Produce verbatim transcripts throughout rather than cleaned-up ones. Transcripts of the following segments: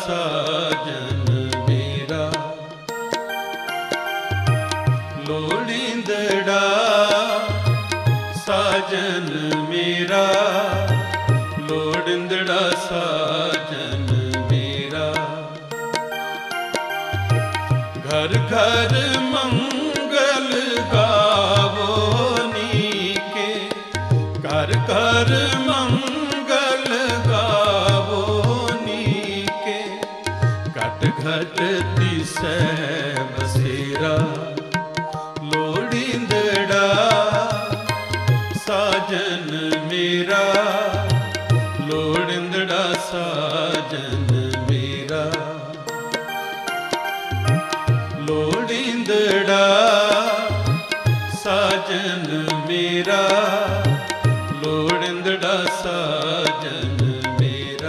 साजन मेरा, लोड़ींदड़ा साजन मेरा, लोड़ींदड़ा साजन मेरा। घर घर मंगल गावो नीके, घर घर मंगल गावो नीके। घट घट तिसै बसेरा, लोड़ींदड़ा साजन मेरा, लोड़ींदड़ा साजन मेरा। लोड़ींदड़ा साजन मेरा, लोड़ींदड़ा साजन मेरा।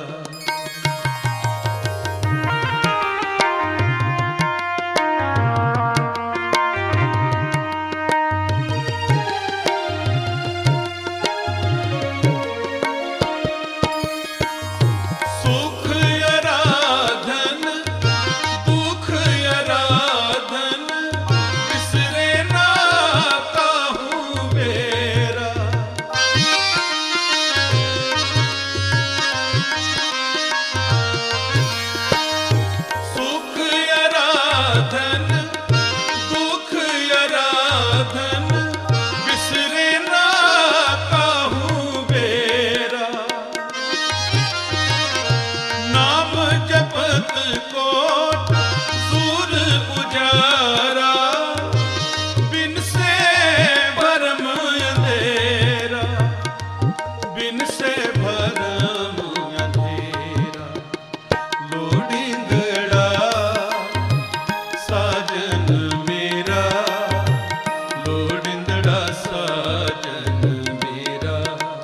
सुख आराधन दुख आराधन, बिसरे ना काहू बेरा। सुख आराधन दुख आराधन, बिसरे ना काहू बेरा। नाम जपत कोट सूर उजारा, बिन से भरम अंधेरा, बिन से भरम अंधेरा। लोड़ींदड़ा साजन मेरा, लोड़ींदड़ा साजन मेरा।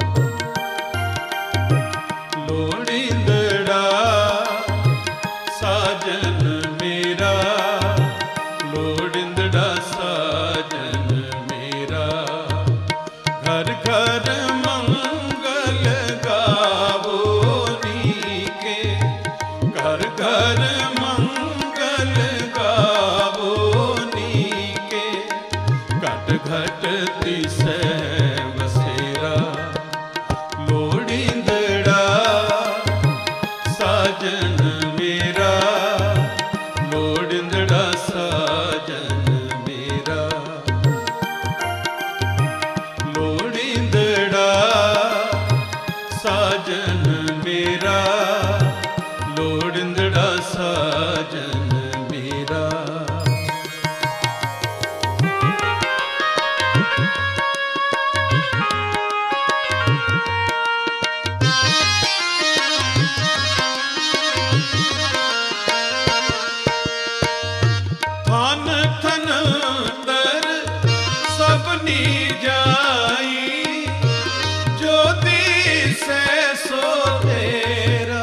लोड़ींदड़ा साजन मेरा, लोड़ींदड़ा साजन मेरा। घर घर मंगल गावो नीके, घर घर मंगल गावो नीके। घट घट तिसै बसेरा, लोड़ींदड़ा साजन मेरा, लोड़ींदड़ा साजन मेरा। लोड़ींदड़ा साजन मेरा, लोड़ींदड़ा साजन मेरा। थान थन तर सबनी जाई, जो दिसै सो तेरा।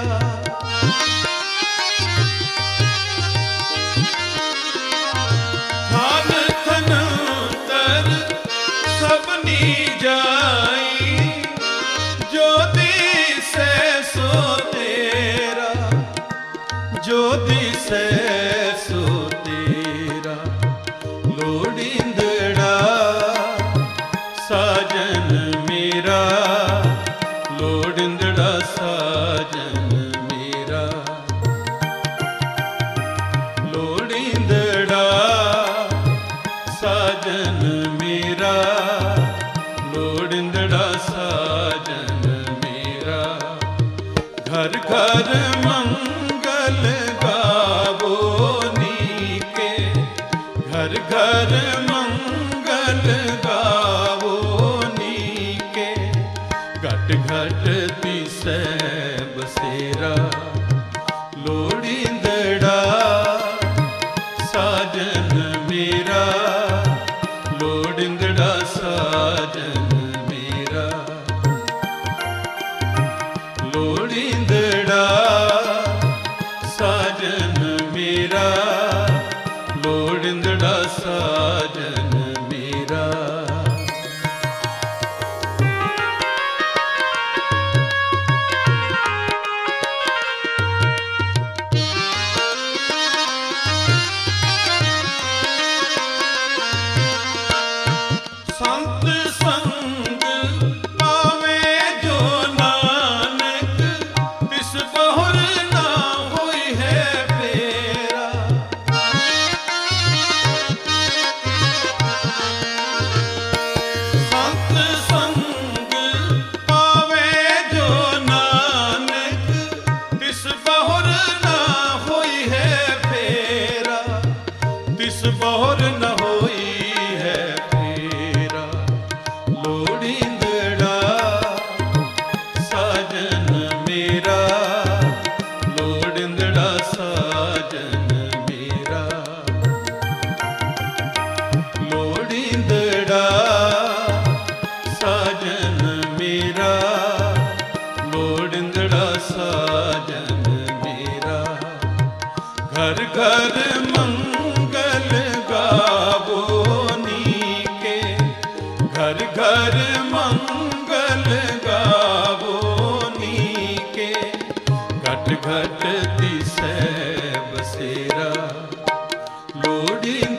थान थन तर सबनी जाई, जो दिसै सो तेरा, जो दिसै सो तेरा। लोड़ींदड़ा साजन मेरा, लोड़ींदड़ा साजन मेरा। लोड़ींदड़ा साजन मेरा, लोड़ींदड़ा साजन मेरा। घर घर मंगल गावो नीके, घर घर मंगल गावो नीके। घट घट तिसै बसेरा, लोड़ींदड़ा साजन मेरा, लोड़ींदड़ा साजन मेरा। लोड़ींदड़ा साजन मेरा, लोड़ींदड़ा साजन मेरा। घर घर मंगल गावो नीके, घर घर मंगल गावो नीके, घट घट दिसै बसेरा लोड़ी